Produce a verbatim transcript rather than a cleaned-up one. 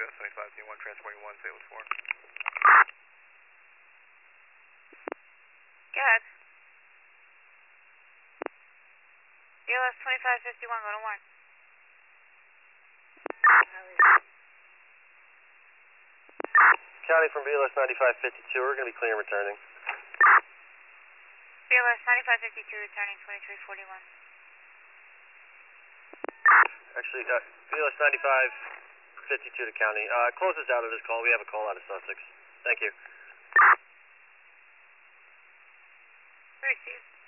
W S seventy-five T one, transporting one, Salus four. Go ahead. B L S twenty-five fifty-one, go to one. County from B L S ninety-five fifty-two, we're going to be clear and returning. B L S ninety-five fifty-two, returning twenty-three forty-one. Actually, uh, B L S ninety-five fifty-two to County. Uh, close us out of this call. We have a call out of Sussex. Thank you. Received.